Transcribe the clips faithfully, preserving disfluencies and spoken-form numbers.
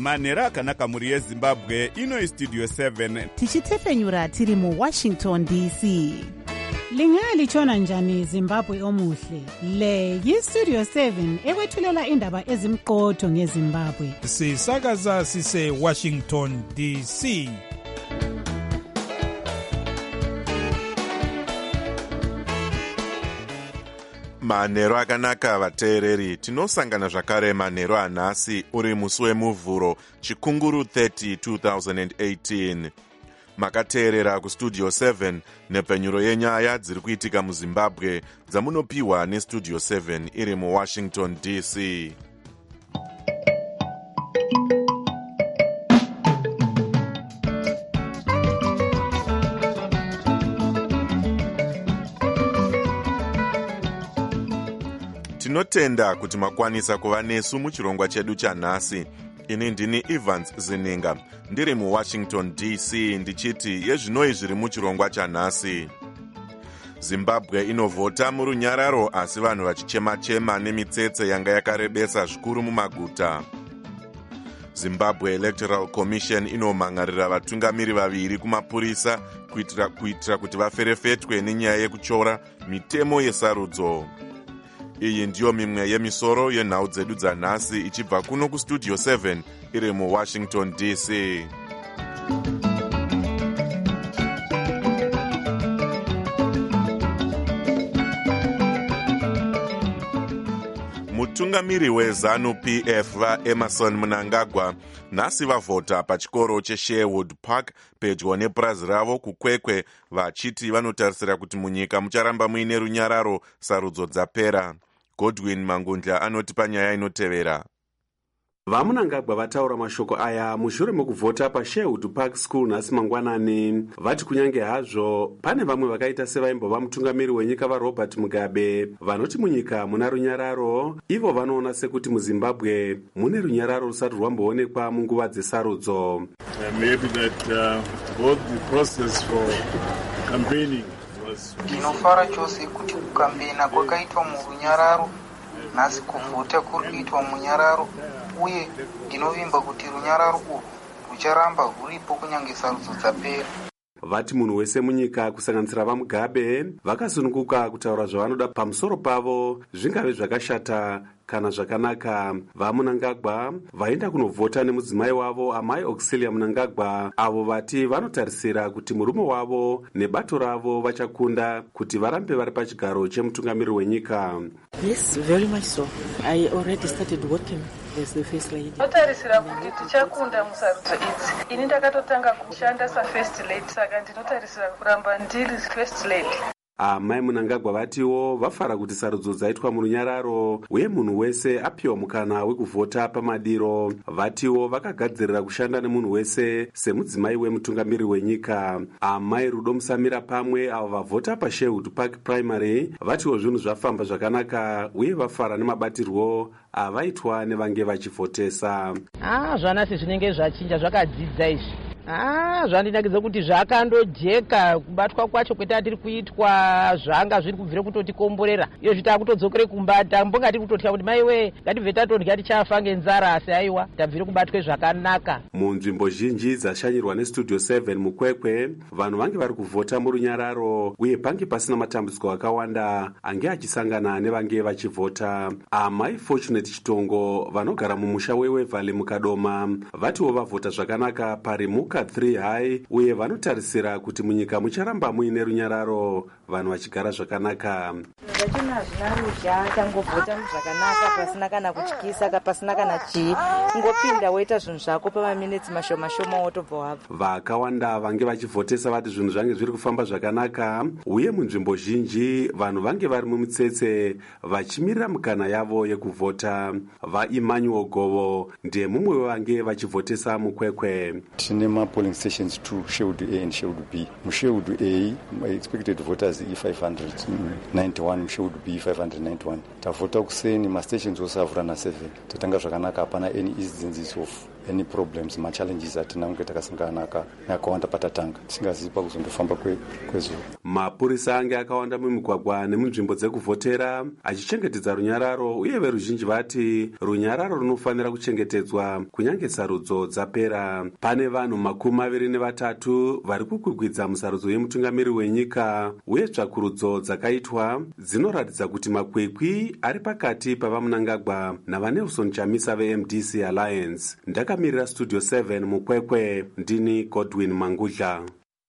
manhero akanaka mhuri yezimbabwe. Ino istudio seven tichitefenyura tiri muwashington D C. Lingalitshona njani Zimbabwe omuhle? Le yistudio seven ekwethulela indaba ezimqotho ngeZimbabwe. Sisakaza sise Washington D C. Manhero akanaka vateereri, tinosangana zvakare manhero anhasi uri musi wemuvhuro chikunguru thirty two thousand eighteen. Makateerera kustudio seven nepfenyuro yenyaya dziri kuitika muZimbabwe dzamunopiwa nestudio seven iri muWashington D C. Tinotenda kuti makwanisa kuva nesu muchirongwa chedu chanhasi. Ini ndini Evans Zininga, ndiri muWashington D C, ndichiti yezvinoi zviri muchirongwa chanhasi. Zimbabwe inovhota murunyararo asi vanhu vachichema-chema nemitsetse yanga yakarebesa zvikuru mumaguta. Zimbabwe Electoral Commission inomhangarira vatungamiri vaviri kumapurisa kuitira, kuitira kuti vaferefetwe nenyaya yekuchora mitemo yesarudzo. Iyi ndiyo mimwe yemisoro yenhau dzedu dzanhasi ichibva kuno kustudio seven iri muWashington D C. Mutungamiri weZanu P F vaEmerson Mnangagwa nhasi vavhota pachikoro cheSherwood Park pedyo nepurazi ravo kukwekwe, vachiti vanotarisira kuti munyika mucharamba muine runyararo sarudzo dzapera. Godwin Mangundla anoti panyaya inotevera. VaMnangagwa vataura mashoko aya mushure mekuvhota paSherwood Park School nhasi mangwanani. Vati kunyange hazvo pane vamwe vakaita sevaimbova mutungamiri wenyika vaRobert Mugabe vanoti munyika muna runyararo, ivo vanoona sekuti muZimbabwe mune runyararo rusati rwamboonekwa munguva dzesarudzo. Ndinofara chose kuti kukambena kwakaitwa murunyararo, nhasi kuvhota kuri kuitwa munyararo, uye ndinovimba kuti runyararo urwu rucharamba rwuripo kunyange sarudzo dzapera. Vati munhu wese munyika kusanganisira vaMugabe vakasununguka kutaura zvavanoda pamusoro pavo, zvingave zvakashata kana zvakanaka. VaMnangagwa vaenda kunovhota nemudzimai wavo Amai Auxilia Mnangagwa, avo vati vanotarisira kuti murume wavo nebato ravo vachakunda kuti varambe vari pachigaro chemutungamiri wenyika. Yes, very much so. I already started working as the first lady. Notarisira kuti tichakunda musarudzo idzi. Ini ndakatotanga kushanda sa-first lady, saka ndinotarisira kuramba ndiri first lady. Amai Mnangagwa vatiwo vafara kuti sarudzo dzaitwa murunyararo uye munhu wese apiwa mukana wekuvhota pamadiro. Vatiwo vakagadzirira kushanda nemunhu wese semudzimai wemutungamiri wenyika. Amai Rudo Musamira pamwe avo vavhota paSherwood Park Primary vatiwo zvinhu zvafamba zvakanaka uye vafara nemabatirwo avaitwa nevange vachivhotesa. Ah, zvanasi zvinenge zvachinja zvakadzidza izvi. Ah, zvandinakidza kuti zvakandojeka kubatwa kwacho kwete tiri kuitwa zvanga zviri kubvira kutotikomborera. Iyo zvita kutodzokere kumbata mbonga tiri kutotya kuti maiwe ngatibve tatondya tichafa ngenzara, asi aiwa tabvire kubatwe zvakanaka. Munzvimbo zhinji dzashanyirwa nestudio seven mukwekwe, vanhu vange vari kuvhota murunyararo uye pange pasina matambudziko akawanda ange achisangana nevange vachivhota. Amai Fortunate Chitongo vanogara mumusha weWeverly mukadoma vatiwo vavhota zvakanaka parimuka three high uye vanotarisira kuti munyika mucharamba muine runyararo, vanhu vachigara zvakanaka. Zvachona hazvina ruzha, tangovhota zvakanaka pasina kana kutyisa, pasina kana chii, ngopinda woita zvinhu zvako pamaminitsi mashoma shoma wotobva wabva. Vakawanda vange vachivhotesa vati zvinhu zvange zviri kufamba zvakanaka uye munzvimbo zhinji vanhu vange vari mumitsetse vachimirira mukana yavo yekuvhota. VaEmmanuel Govo ndiye mumwe vange vachivhotesa mukwekwe. Tine ma-polling stations two, Sherwood A and Sherwood B. Sherwood A, my expected voters is five hundred ninety-one, Sherwood B five hundred ninety-one. Tavhota kuseni, ma-stations osavura na seven. Tatanga zvakanaka hapana any instances of any problems, ma-challenges atina kunge takasangana naka nakawanda patatanga. Tisingazivi pakuzondofamba kwezuva. mapurisa ange akawanda mumigwagwa nemunzvimbo dzekuvhotera achichengetedza runyararo, uye veruzhinji vati runyararo runofanira kuchengetedzwa kunyange sarudzo dzapera. Pane vanhu makumi maviri nevatatu vari kukwikwidzwa musarudzo yemutungamiri wenyika, uye tsvakurudzo dzakaitwa dzinoratidza kuti makwikwi ari pakati pavamunangagwa navaNelson Chamisa veM D C Alliance. Ndakamirira Studio seven mukwekwe, ndini Godwin Mangudla.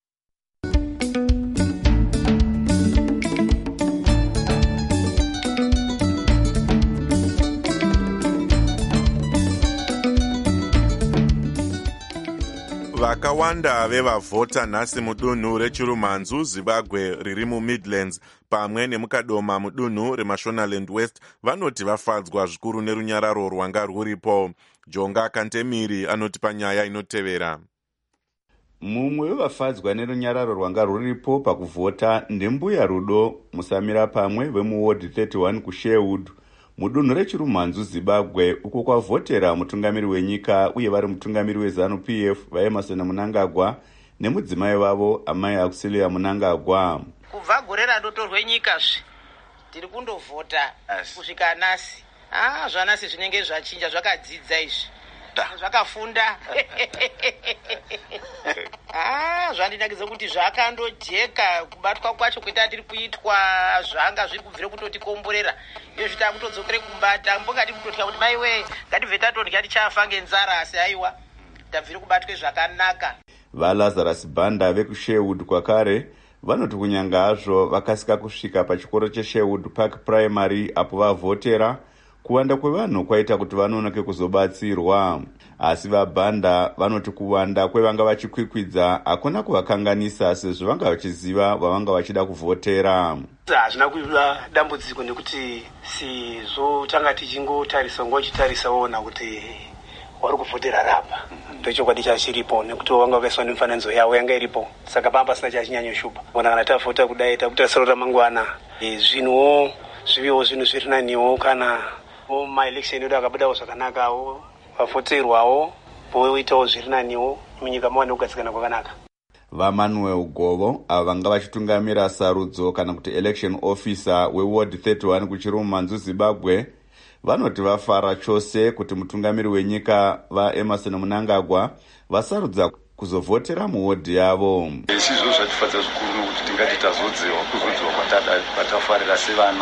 Vakawanda vevavhota nhasi mudunhu reChirumhanzu, Zimbabwe riri muMidlands pamwe nemukadoma mudunhu reMashonaland West vanoti vafadzwa zvikuru nerunyararo rwanga rwuripo. Jonga Kantemiri anoti panyaya inotevera. Mumwe wevafadzwa nerunyararo rwanga rwuripo pakuvhota ndembuya Rudo Musamira pamwe vemuward thirty-one kuSherwood mudunhu reChirumhanzu, Zimbabwe, uko kwavhotera mutungamiri wenyika uye vari mutungamiri weZanu P F vaEmerson Mnangagwa nemudzimai wavo amai Auxilia Mnangagwa. Kubva gore randotorwe nyika zve tiri kundovhota kusvika nasi. Ah, zvanasi zvinenge zvachinja, zvakadzidza izvi, zvakafunda. Ah, zvandinakidza kuti zvakandojeka kubatwa kwacho kweta tiri kuitwa zvanga zviri kubvira kutotikomborera. Iyo zvita kutodzokere kumbata mbongati kutotya kuti maiwe ngatibve tatondya tichafa ngenzara, asi aiwa tabvire kubatwe zvakanaka. VaLazarus Banda vekuSherwood kwakare vanoti kunyanga hazvo vakasika kusvika pachikoro cheSherwood Park Primary apo vavhotera, kuwanda kwevanhu kwaita kuti vanonoke kuzobatsirwa. Asi vaBanda vanoti kuwanda kwevanga vachikwikwidza hakuna kuvakanganisa sezvo vanga vachiziva vavanga vachida kuvhotera. Hazvina kuva dambudziko nekuti sizvo tanga tichingotarisa ngochitarisa woona kuti wari kuvhotera rapa. Ndochokwadi chachiripo nekuti wanga wakaiswa nemifananidzo yawo yanga iripo, saka pamba pasina chachinyanyoshupa. Bona kana tavhota kudai takutarisa ramangwana zvinhuwo zviviwo zvinhu zviri naniwo, kana maelection edu akabudawo zvakanakawo vavhoterwawo voitawo zviri naniwo munyika mawane kugadzikana kwakanaka. VaManuel Govo ava vanga vachitungamira sarudzo kana kuti election officer weward thirty-one kuChirumhanzu, Zimbabwe, vanoti vafara chose kuti mutungamiri wenyika vaEmerson Mnangagwa vasarudza kuzovhotera muwodhi yavo. Sizvo zvatifadza zvikuru nokuti tingati tazodziwa kuzodziwa kwatafarira sevana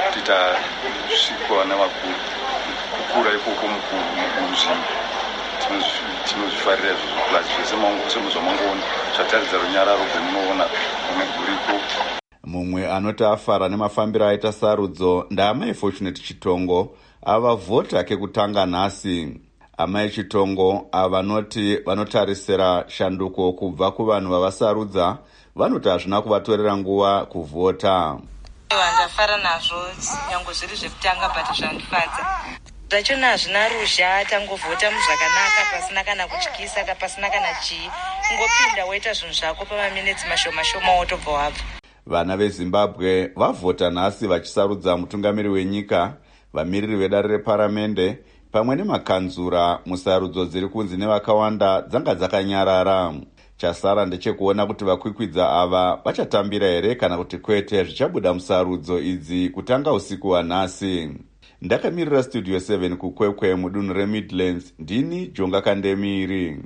titasvikwa navakuru kukura ikoko mukuru mukuru zvinhu tinozvifarira izvozvo plus zvese semuzvamangoni zvataridza runyararo rwemunoona mumeguriko. Mumwe anoti afara nemafambiro aita sarudzo ndaamai Fortunate Chitongo avavhota kekutanga nhasi. Amai Chitongo avanoti vanotarisira shanduko kubva kuvanhu vavasarudza vanoti hazvina kuvatorera nguva kuvhota. Ndafara nazvo nyange zviri zvekutanga but zvandifadza zvachona hazvina ruzha, tangovhota muzvakanaka pasina kana kutyisa pasina kana chii, ngopinda woita zvinhu zvako pamaminitsi mashoma shoma wotobva wabva. Vana veZimbabwe vavhota nhasi vachisarudza mutungamiri wenyika, vamiriri vedare reparamende pamwe nemakanzura musarudzo dziri kunzi nevakawanda dzanga dzakanyarara. Chasara ndechekuona kuti vakwikwidza ava vachatambira here kana kuti kwete zvichabuda musarudzo idzi kutanga usiku wanhasi. Ndakamirira Studio seven kukwekwe mudunhu reMidlands, ndini Jonga Kandemiri.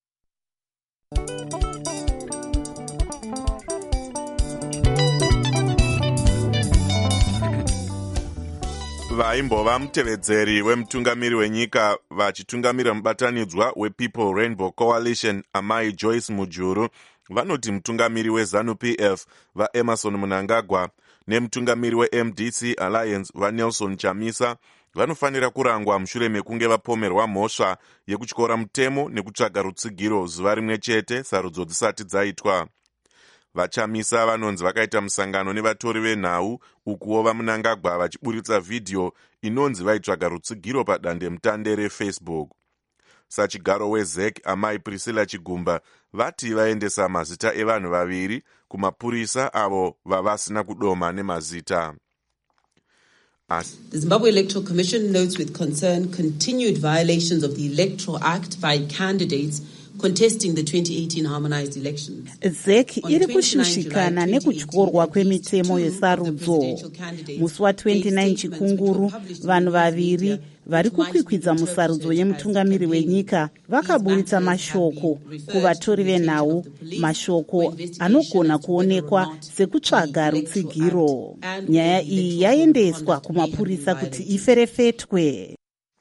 Vaimbova mutevedzeri wemutungamiri wenyika vachitungamira mubatanidzwa wePeople Rainbow Coalition amai Joyce Mujuru vanoti mutungamiri weZanu P F vaEmerson Mnangagwa nemutungamiri weM D C Alliance vaNelson Chamisa vanofanira kurangwa mushure mekunge vapomerwa mhosva yekutyora mutemo nekutsvaga rutsigiro zuva rimwe chete sarudzo dzisati dzaitwa. VaChamisa vanonzi vakaita musangano nevatori venhau ukuwo vaMnangagwa vachiburitsa vhidhiyo inonzi vaitsvaga rutsigiro padandemutande reFacebook. Sachigaro weZek amai Priscilla Chigumba vati vaendesa mazita evanhu vaviri kumapurisa avo vavasina kudoma nemazita. The Zimbabwe Electoral Commission notes with concern continued violations of the Electoral Act by candidates contesting the twenty eighteen harmonized elections. zek iri kushushikana nekutyorwa kwemitemo yesarudzo. Musi wa twenty-nine chikunguru, vanhu vaviri vari kukwikwidza musarudzo yemutungamiri wenyika vakaburitsa mashoko kuvatori venhau, mashoko anogona kuonekwa sekutsvaga rutsigiro. Nyaya iyi yaendeswa kumapurisa kuti iferefetwe.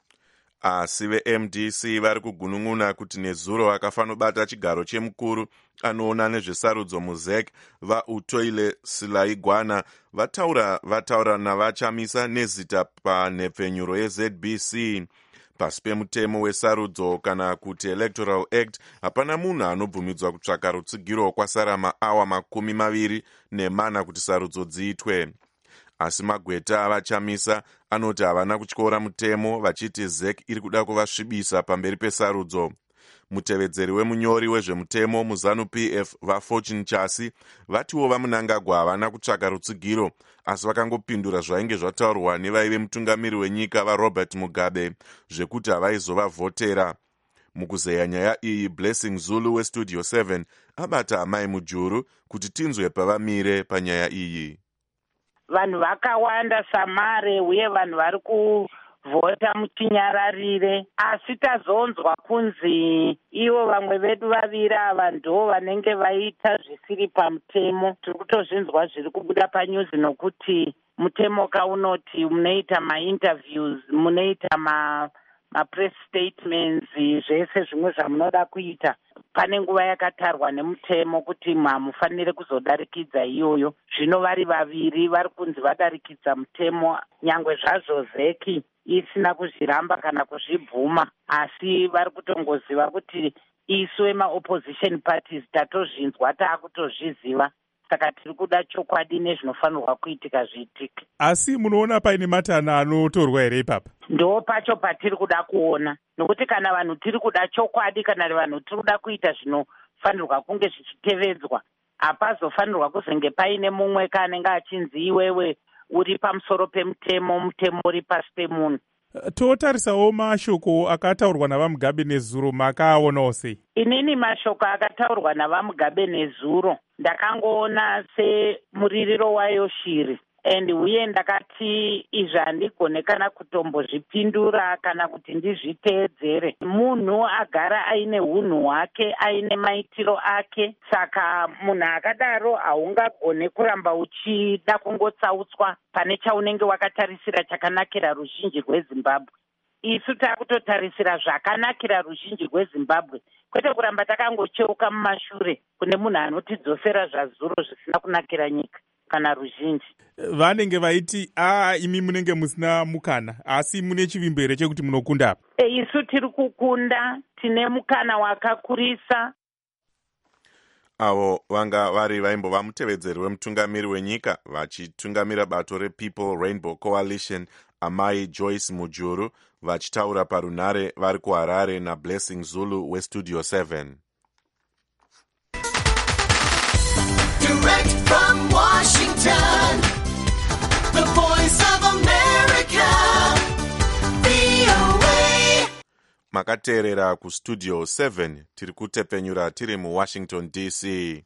Asi ve-M D C vari kugunun'una kuti nezuro akafanobata chigaro chemukuru anoona nezvesarudzo muzek vaUtoile Silaigwana vataura vataura navachamisa nezita panhepfenyuro yeZ B C. Pasi pemutemo wesarudzo kana kuti Electoral Act, hapana munhu anobvumidzwa kutsvaka rutsigiro kwasara maawa makumi maviri nemana kuti sarudzo dziitwe. Asi magweta avachamisa anoti havana kutyora mutemo, vachiti zek iri kuda kuvasvibisa pamberi pesarudzo. Mutevedzeri wemunyori wezvemutemo muZanu P F vaFortune Chasi vatiwo vaMunangagwa havana kutsvaka rutsigiro, asi vakangopindura zvainge zvataurwa nevaive mutungamiri wenyika vaRobert Mugabe zvekuti havaizovavhotera. Mukuzeya nyaya iyi, Blessing Zulu weStudio seven abata amai mujuru kuti tinzwe pavamire panyaya iyi. Vanhu vakawanda samare uye vanhu vari kuvhota muchinyararire, asi tazonzwa kunzi ivo vamwe vedu vaviri ava ndo vanenge vaita zvisiri pamutemo. Tiri kutozvinzwa zviri kubuda panyuzi nokuti mutemo kaunoti munoita mainterviews, munoita ma mapress statements, zvese zvimwe zvamunoda kuita. Pane nguva yakatarwa nemutemo kuti hamufanire kuzodarikidza iyoyo. Zvino vari vaviri vari kunzi vadarikidza mutemo, nyangwe zvazvo zeki isina kuzviramba kana kuzvibvuma, asi vari kutongoziva kuti isu ema-opposition parties tatozvinzwa taakutozviziva. Saka tiri kuda chokwadi nezvinofanirwa kuitika zviitike. Asi munoona paine matana anotorwa here ipapa? Ndo pacho patiri kuda kuona, nokuti kana vanhu tiri kuda chokwadi, kana vanhu tiri kuda kuita zvinofanirwa kunge zvichitevedzwa, hapazofanirwa kuzenge paine mumwe kanenge achinzi iwewe uri pamusoro pemutemo, mutemo uri pasi pemunhu. Totarisawo mashoko akataurwa navaMugabe nezuro, makaaonawo sei? Inini mashoko akataurwa navaMugabe nezuro ndakangoona semuririro wayo shiri, and uye ndakati izvi handigone kana kutombozvipindura kana kuti ndizviteedzere. Munhu agara aine hunhu hwake, aine maitiro ake, saka munhu akadaro haungagone kuramba uchida kungotsautswa pane chaunenge wakatarisira chakanakira ruzhinji rweZimbabwe. Isu takutotarisira zvakanakira ruzhinji rweZimbabwe, kwete kuramba takangocheuka mumashure kune munhu anotidzosera zvazuro zvisina kunakira nyika kana ruzhinji. Vanenge vaiti a imi munenge musina mukana, asi mune chivimbo here chekuti munokunda apa? E, isu tiri kukunda, tine mukana wakakurisa. Avo vanga vari vaimbova mutevedzeri wemutungamiri wenyika vachitungamira bato rePeople Rainbow Coalition, amai Joyce Mujuru, vachitaura parunhare vari kuHarare naBlessing Zulu weStudio seven. Direct from Washington, the voice of America, V O A. Makateerera kuStudio seven, tiri kutepenyura tiri muWashington D C.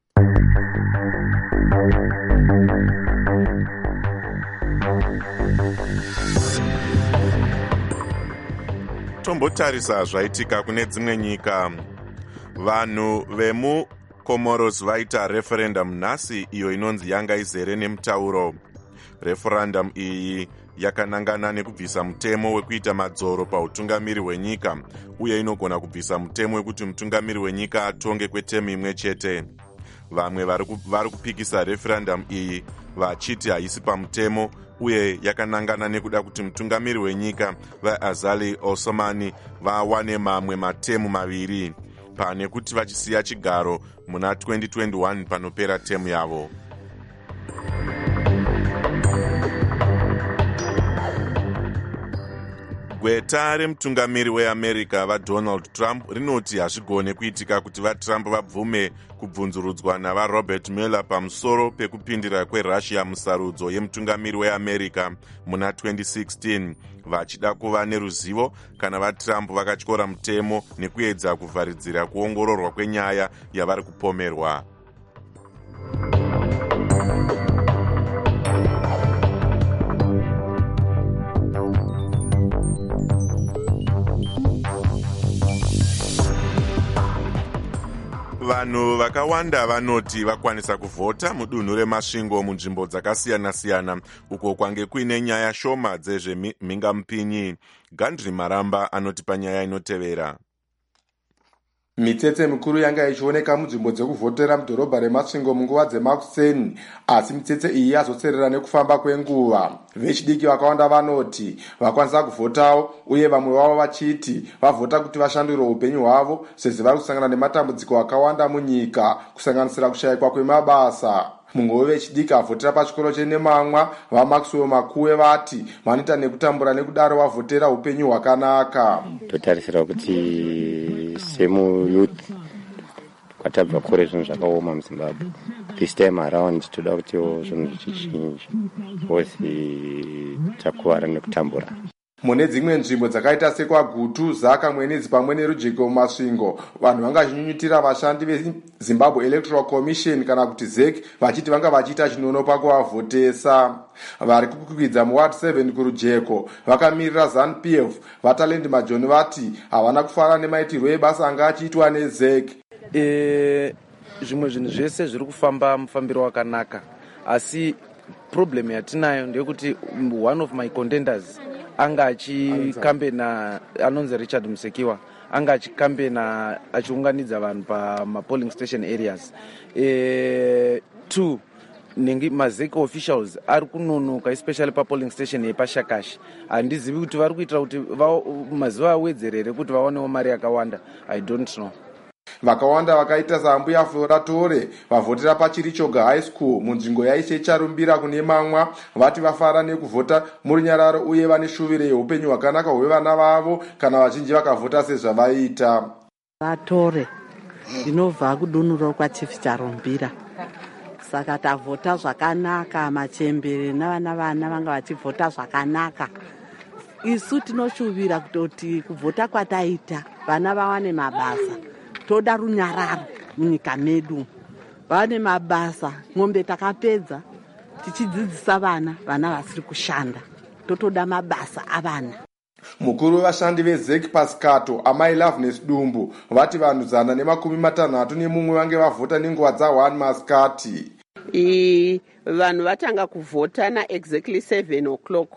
Tombotarisa zvaitika kune dzimwe nyika. Vanhu vemu Comoros vaita referendum nhasi iyo inonzi yanga izere nemutauro. Referendum iyi yakanangana nekubvisa mutemo wekuita madzoro pautungamiri hwenyika, uye inogona kubvisa mutemo wekuti mutungamiri wenyika atonge kwetemu imwe chete. Vamwe vari kupikisa referendum iyi vachiti haisi pamutemo, uye yakanangana nekuda kuti mutungamiri wenyika vaAzali Osomani vawane mamwe matemu maviri, pane kuti vachisiya chigaro muna twenty twenty-one panopera temu yavo. gweta remutungamiri weamerica vadonald trump rinoti hazvigone kuitika kuti vatrump vabvume kubvunzurudzwa navarobert mueller pamusoro pekupindira kwerussia musarudzo yemutungamiri weamerica muna twenty sixteen vachida kuva neruzivo kana vatrump vakatyora mutemo nekuedza kuvharidzira kuongororwa kwenyaya yavari kupomerwa. Vanhu vakawanda vanoti vakwanisa kuvhota mudunhu remasvingo munzvimbo dzakasiyana-siyana uko kwange kuine nyaya shoma dzezvemhingamupinyi. Gandri Maramba anoti panyaya inotevera. Mitsetse mikuru yanga ichioneka munzvimbo dzekuvhotera mudhorobha remasvingo munguva dzemakuseni, asi mitsetse iyi yazotserera nekufamba kwenguva. Vechidiki vakawanda vanoti vakwanisa kuvhotawo, uye vamwe vavo vachiti vavhota kuti vashandure upenyu hwavo sezvo vari kusangana nematambudziko akawanda munyika, kusanganisira kushayikwa kwemabasa. Mumwe wevechidiki avhotera pachikoro cheNemamwa, vaMaxwell Makuwe vati vanoita nekutambura nekudaro vavhotera upenyu hwakanaka. Totarisira kuti semuyuth kwatabva kure zvinhu zvakaoma muZimbabwe. This time around toda kuti zvinhu zvichinje, bosi takuwara nekutambura. Mune dzimwe nzvimbo dzakaita sekwaGutu, Zaka, Mwenezi pamwe neRujeko mumasvingo, vanhu vanga vachinyunyutira vashandi veZimbabwe Electoral Commission kana kuti Z E C vachiti vanga vachiita chinono pakuvavhotesa. Vari kukwikwidzwa muward seven kuRujeko vakamirira ZANU P F vaTalend Majoni vati havana kufara nemaitirwo ebasa anga achiitwa neZ E C. E, zvimwe zvinhu zvese zviri kufamba mufambiro wakanaka, asi problem yatinayo ndeyekuti one of my contenders anga achikambena anonzi Richard Musekiwa anga achikambena achiunganidza vanhu pamapolling station areas. E, two nengi mazeki officials ari kunonoka especially papolling station yepashakashi. Handizivi kuti vari kuitira kuti mazuva awedzerere kuti vaonewo mari yakawanda. I don't know. Vakawanda vakaita saMbuya Flora Tore vavhotera paChirichoga High School munzvimbo yaishe charumbira kune Mamwa vati vafara nekuvhota murunyararo uye vane shuvire yeupenyu hwakanaka hwevana vavo kana vazhinji vakavhota sezvavaita. Vatore ndinobva kudunuro kwaChief Charumbira, saka tavhota zvakanaka, machembere navana vana vanga vachivhota zvakanaka. Isu tinoshuvira kutoti kuvhota kwataita vana vawane mabasa. Toda runyararo munyika medu, vane mabasa, ng'ombe takapedza tichidzidzisa vana, vana vasiri kushanda, totoda mabasa avana. Mukuru wevashandi veZ E C Pascato Amai Loveness Dumbu vati vanhu zana nemakumi matanhatu nemumwe vange vavhota nenguva dzaone masikati. E, vanhu vatanga kuvhota na exactly seven o'clock.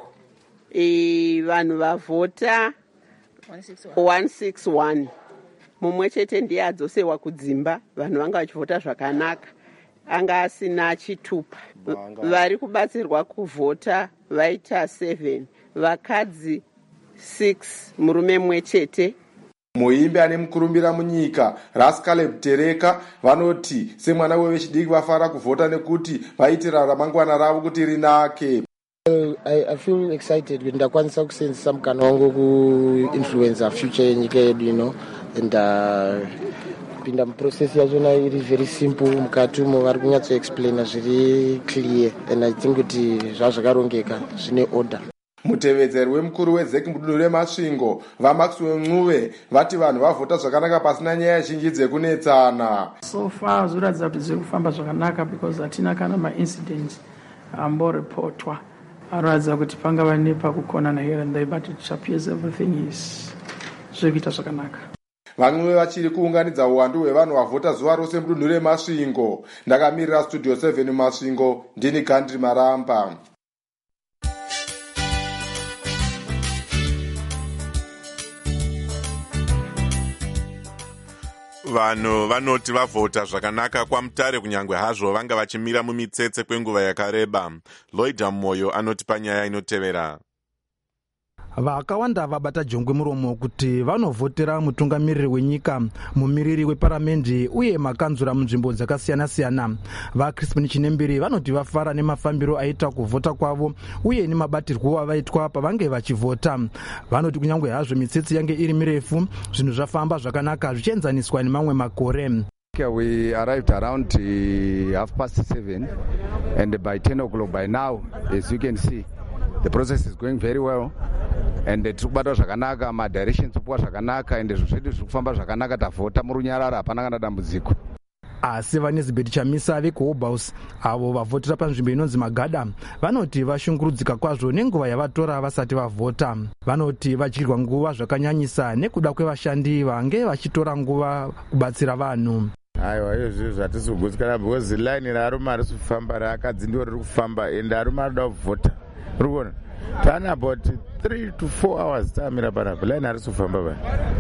E, vanhu vavhota one sixty-one. Mumwe chete ndiye adzosewa kudzimba, vanhu vanga vachivhota zvakanaka, anga asina chitupa. Vari kubatsirwa kuvhota vaita seven, vakadzi six, murume mumwe chete. Muimbi ane mukurumbira munyika Rascaleb Tereka vanoti semwana wevechidiki vafara kuvhota nekuti vaitira ramangwana ravo kuti rinake. I, I feel excited kuti ndakwanisa kusenzesa mukana wangu ku-influencer future yenyika yedu, you know, and uh, kupinda muprocess yachona iri very simple, mukati umo vari kunyatso explaina zviri clear, and I think kuti zvazvakarongeka zvine order. Mutevedzeri wemukuru weZ E C mudunhu remasvingo vaMaxwell Ncube vati vanhu vavhota zvakanaka pasina nyaya zhinji dzekunetsana. So far zviratidza kuti zviri kufamba zvakanaka because hatina kana maincident amborepotwa. Aradza kuti pangava nepakukonana here and there, but it appears everything is zviri kuita zvakanaka. Vamwe vachiri kuunganidza uwandu hwevanhu vavhota zuva rose mudunhu remasvingo. Ndakamirira studio seven mumasvingo, ndini Gandri Maramba. Vanhu vanoti vavhota zvakanaka kwamutare kunyangwe hazvo vanga vachimira mumitsetse kwenguva yakareba. Lloyd Moyo anoti panyaya inotevera. vakawanda vabata jongwe muromo kuti vanovhotera mutungamiriri wenyika, mumiriri weparamende uye makanzura munzvimbo dzakasiyana-siyana. VaCrispin Chinembiri vanoti vafara nemafambiro aita kuvhota kwavo uye nemabatirwo avaitwa pavange vachivhota. Vanoti kunyange hazvo mitsetse yange iri mirefu, zvinhu zvafamba zvakanaka zvichienzaniswa nemamwe makore. We arrived around uh, half past seven, and by ten o'clock by now, as you can see, the process is going very well. And tiri kubata zvakanaka, madirections upuwa zvakanaka, and zvedu zviri kufamba zvakanaka, tavhota murunyararo, hapana kana dambudziko. Asi vaNesbeth Chamisa vekuHobhouse avo vavhotera panzvimbo inonzi Magada vanoti vashungurudzika kwazvo nenguva yavatora vasati vavhota. Vanoti vachirywa nguva zvakanyanyisa nekuda kwevashandi vange vachitora nguva kubatsira vanhu. Aiwa, izvi zvatisi kugutsikana because line rarume ari kufamba rakadzi ndiwo riri kufamba ende arume arikuda kuvhota. Uri kuona? Tani about three to four hours tamira panapa line ari kufamba pa.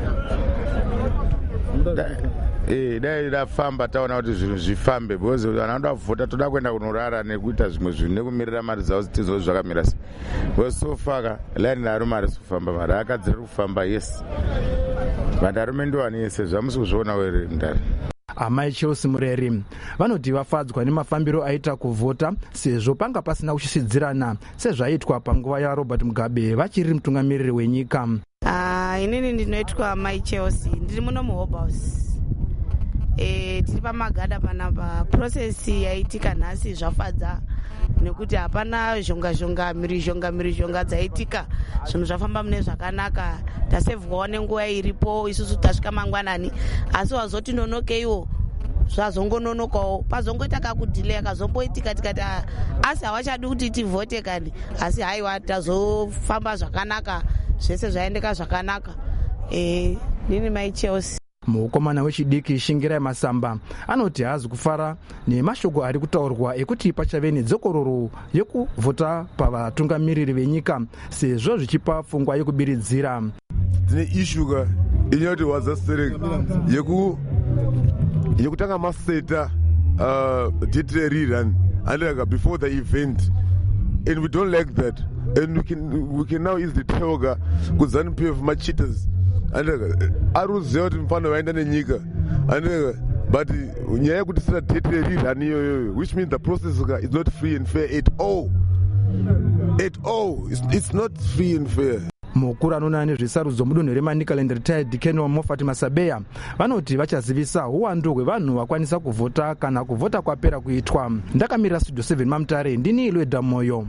Eh, dai rafamba taona kuti zvinhu zvifambe because vanoda kuvhota toda kuenda kunorara nekuita zvimwe zvinhu nekumirira mari dzavo dzitizo zvakamira sei. Because so far line rarume ari kufamba mari akadzi riri kufamba yes. But arume ndiwo anese zvamusi kuzviona were ndari. Amai Chelsea Mureri vanoti vafadzwa nemafambiro aita kuvhota sezvo panga pasina kuchisidzirana sezvaitwa panguva yaRobert Mugabe vachiri mutungamiriri wenyika. Ah, inini ndinoitwa Amai Chelsea, ndiri muno muHobhouse. Eh, tiri paMagada panapa. Process yaitika nhasi zvafadza nekuti hapana zhonga zhonga miri zhonga miri zhonga dzaitika, zvinhu zvafamba mune zvakanaka. Tasevhwawo nenguva iripo, isusu tasvika mangwanani, asi wazoti nonokeiwo zvazongononokawo, pazongoita kakudhilei akazomboitika tikati asi havachadi kuti tivhote kani, asi haiwa tazofamba zvakanaka, zvese zvaendeka zvakanaka. Eh, nini Mai Chelsea. Mukomana wechidiki Shingirai Masamba anoti haazi kufara nemashoko ari kutaurwa ekuti pachave nedzokororo yekuvhota pavatungamiriri venyika sezvo zvichipa pfungwa yekubiridzira. Tine ishuka inyati wazasere yeku yekutanga maseta uh date rerun and before the event, and we don't like that, and we can we can now easily tell kuzani P F ma cheaters and aruziva kuti mufano vaenda nenyika and but nyaya yekuti sina date rerun iyoyo, which means the process is not free and fair at all at all. It's, it's not free and fair. Mukuru anoona nezvesarudzo mudunhu reManicaland retired Colonel Moffat Masabeya vanoti vachazivisa uwandu hwevanhu vakwanisa kuvhota kana kuvhota kwapera kuitwa. Ndakamira Studio seven Mamtare, ndini Lweda Moyo.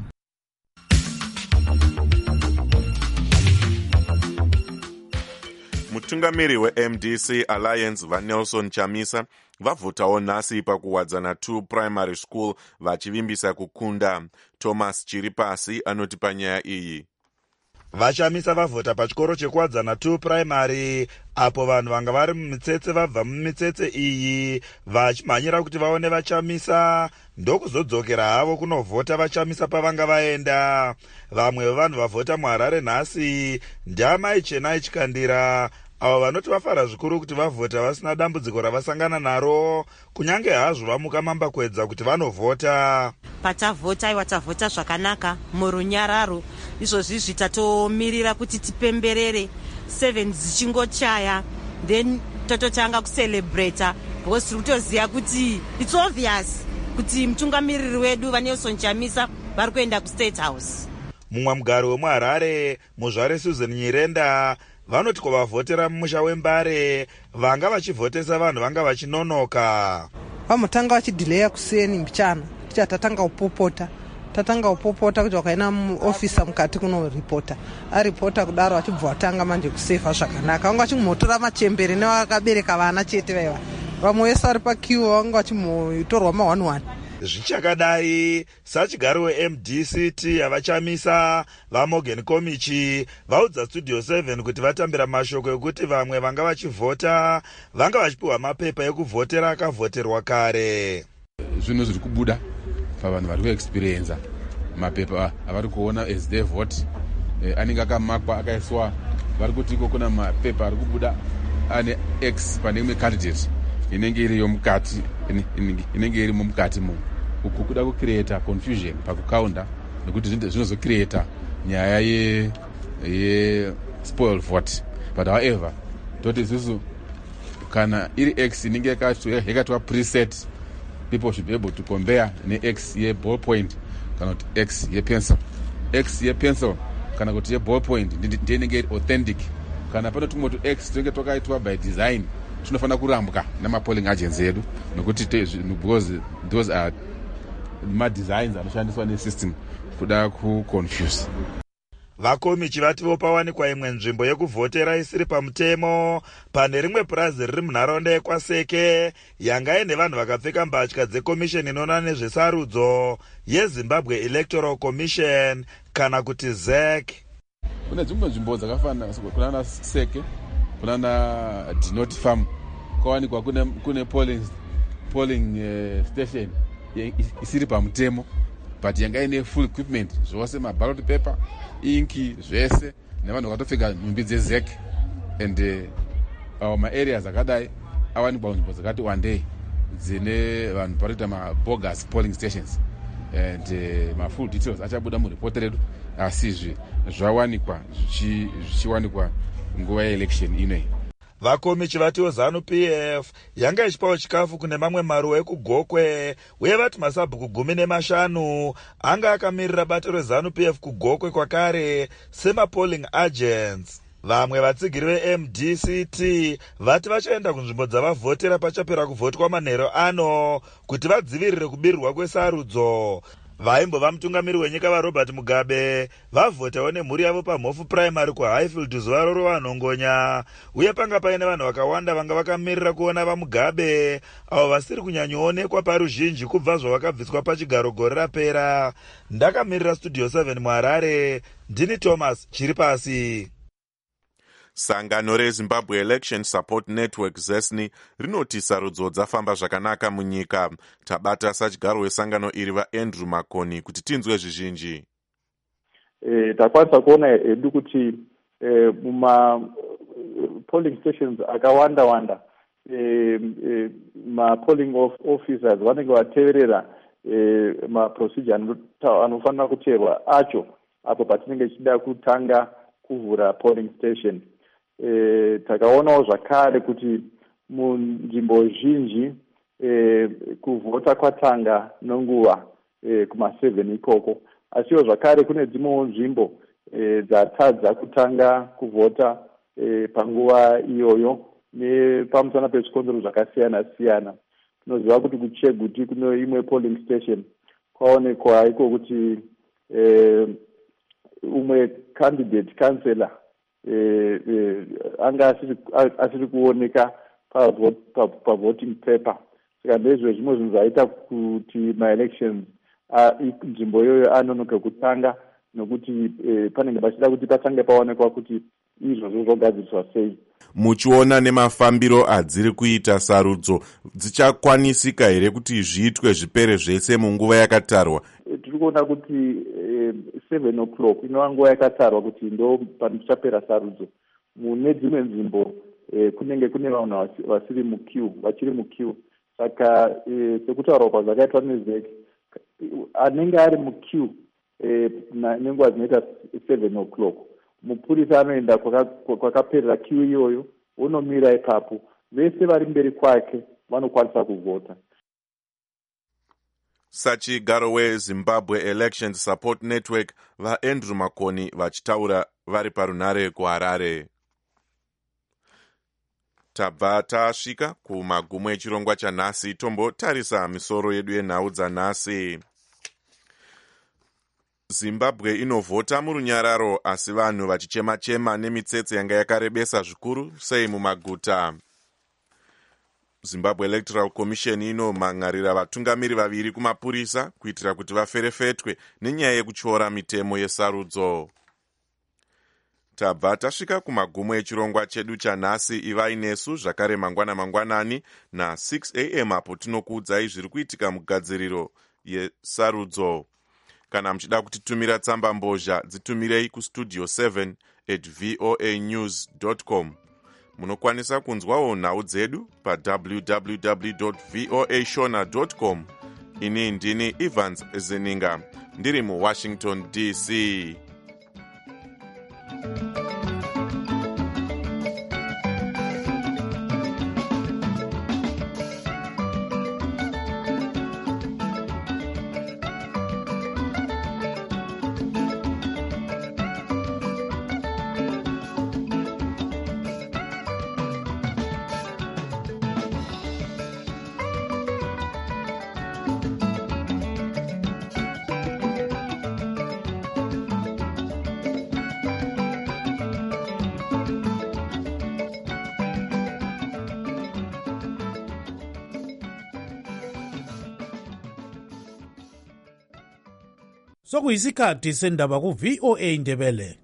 Mutungamiri weM D C Alliance vaNelson Chamisa vavhotawo nhasi pakuwadzana two primary school vachivimbisa kukunda. Thomas Chiripasi anoti panyaya iyi. Vachamisa vavhota pachikoro chekuwadzana two primary apo vanhu vanga vari mumitsetse vabva mumitsetse iyi vachimhanyira kuti vaone Vachamisa ndokuzodzokera havo kunovhota Vachamisa pavanga vaenda. Vamwe vevanhu vavhota muHarare nhasi ndamai Chenai Chikandira avo vanoti vafara zvikuru kuti vavhota vasina dambudziko ravasangana naro kunyange hazvo vamuka mamba kuedza kuti vanovhota. Patavhota iwa tavhota zvakanaka murunyararo, izvozvi tatomirira kuti tipemberere seven dzichingochaya then tototanga kucelebrata because tiri kutoziva kuti it's obvious kuti mutungamiriri wedu vaNelson Chamisa vari kuenda kuState House. Mumwe mugari wemuHarare muzvare Susan Nyirenda vanoti kwavavhotera mumusha weMbare vanga vachivhotesa vanhu vanga vachinonoka. Vamutanga vachidhileya kuseni mbichana ticha tatanga kupopota tatanga kupopota kuti wakaina muofisa mukati kunoripota aripota kudaro achibva watanga manje kusefa zvakanaka. Vanga vachimotora machembere nevakabereka vana chete vaiva vamwe vese vari pakiwo vanga vachimotorwa ma one one. Zvichakadai sachigari weM D C T yaVachamisa vaMorgan Komichi vaudza Studio seven kuti vatambira mashoko ekuti vamwe vanga vachivhota vanga vachipiwa mapepa ekuvhotera akavhoterwa kare. Zvinhu zviri kubuda pavanhu vari kuexperienza mapepa avari kuona as they vote anenge akamakwa akaiswa vari kuti iko kuna mapepa ari kubuda ane X pane imwe candidate inenge iriyo mukati inenge irimo mukati mo uku kuda kucreata confusion pakukaunda nekuti zvinozocreata nyaya ye ye-spoil vote. But however, toti isusu kana iri X inenge yakatwa preset, people should be able to compare ne-X ye-ball point kana kuti X ye-pencil. X ye-pencil kana kuti ye-ball point ndiye inenge iri authentic. Kana pano tumwe tu X tunenge twakaitwa by design, tunofanira kurambwa nama-polling agents edu nokuti because those are ma-designs anoshandiswa ne-system kuda kuconfuse. vakomi chivati vopawanikwa imwe nzvimbo yekuvhotera isiri pamutemo pane rimwe purazi riri munharaunda yekwaseke yanga ine vanhu vakapfeka mbatya dzekomisheni inoona nezvesarudzo yezimbabwe electoral commission kana kuti Z E C. Kune dzimwe nzvimbo dzakafanana kunana seke kunana dinot farm kwawanikwa kune, kune polling, polling uh, station isiri pamutemo but yanga ine full equipment zvose maballot paper inki zvese nevanhu vakatopfeka nhumbi dze-Z E C and uh, our maareas akadai awanikwa nzvimbo dzakati wandei dzine vanhu paroita mabogus polling stations and uh, mafull details achabuda muripoti redu asizve zvawanikwa zvichiwanikwa nguva yeelection inei. vakomi chivatiwo ZANU-P F yanga ichipawo chikafu kune mamwe maruwa ekugokwe uye vati masabhuku gumi nemashanu anga akamirira bato reZANU-P F kugokwe kwakare semapolling agents. Vamwe vatsigiri ve-M D C T vati vachaenda kunzvimbo dzavavhotera pachapera kuvhotwa manheru ano kuti vadzivirire kubirirwa kwesarudzo. Vaimbova mutungamiri wenyika vaRobert Mugabe vavhotawo nemhuri yavo pamhofu primary kuHighfield zuva roro vanhongonya, uye panga paine vanhu vakawanda vanga vakamirira kuona vaMugabe avo vasiri kunyanyoonekwa paruzhinji kubva zvavakabviswa pachigaro gore rapera. Ndakamirira Studio seven muHarare, ndini Thomas chiri pasi. Sangano reZimbabwe Election Support Network Z E S N I rinoti sarudzo dzafamba zvakanaka munyika. Tabata sachigaro wesangano iri vaAndrew Makoni kuti tinzwe zvizhinji. Eh, takwanisa kuona edu kuti eh, muma polling stations akawanda wanda eh, eh, ma polling of officers vanenge vateverera eh, ma procedure anofanira kuteerwa acho apo patinenge tichida kutanga kuvhura polling station. E, takaonawo zvakare kuti munzvimbo zhinji e, kuvhota kwatanga nenguva e, kuma seven ikoko, asiwo zvakare kune dzimwewo nzvimbo e, dzatadza kutanga kuvhota e, panguva iyoyo nepamusana pezvikonzero zvakasiyana siyana. Tinoziva kuti kuCheguti kuno imwe polling station kwaonekwa iko kuti e, umwe candidate councillor Eh, eh, anga asiri, asiri kuoneka pavoting pa, pa paper. Saka ndezvo zvimwe zvinhu zvaita kuti ma-elections nzvimbo iyoyo anonoke kutanga nokuti eh, panenge pachida kuti patange paonekwa kuti izvozvo zvogadziriswa sei. Muchiona nemafambiro adziri kuita sarudzo dzichakwanisika here kuti zviitwe zvipere zvese munguva yakatarwa? E, tiri kuona kuti eh, seven o'clock inova nguva yakatarwa kuti ndo panochapera sarudzo. Mune dzimwe nzvimbo eh, kunenge kune vanhu vasiri muqueue, vachiri muqueue. Saka eh, sekutaurwa kwazvakaitwa neZ E C, anenge ari muqueue eh, nenguva dzinoita seven o'clock, mupurisa anoenda kwakaperera queue iyoyo, unomira ipapo, vese vari mberi kwake vanokwanisa kuvhota. Sachigaro weZimbabwe Election Support Network vaAndrew Makoni vachitaura vari parunare kuHarare. Tabva tasvika kumagumo echirongwa chanhasi, tombotarisa misoro yedu yenhau dzanhasi. Zimbabwe inovhota murunyararo asi vanhu vachichema-chema nemitsetse yanga yakarebesa zvikuru sei mumaguta. Zimbabwe Electoral Commission inomhangarira vatungamiri vaviri kumapurisa kuitira kuti vaferefetwe nenyaya yekutyora mitemo yesarudzo. Tabva tasvika kumagumo echirongwa chedu chanhasi, ivai nesu zvakare mangwana mangwanani na six a m apo tinokuudzai zviri kuitika mugadziriro yesarudzo. Kana muchida kutitumira tsamba mbozha, dzitumirei kustudio seven at voa news dot com. Munokwanisa kunzwawo nhau dzedu pa w w w dot voa shona dot com. Ini ndini Evans Zininga, ndiri muWashington D C. sokuyisikhathi sendaba ku-V O A Ndebele.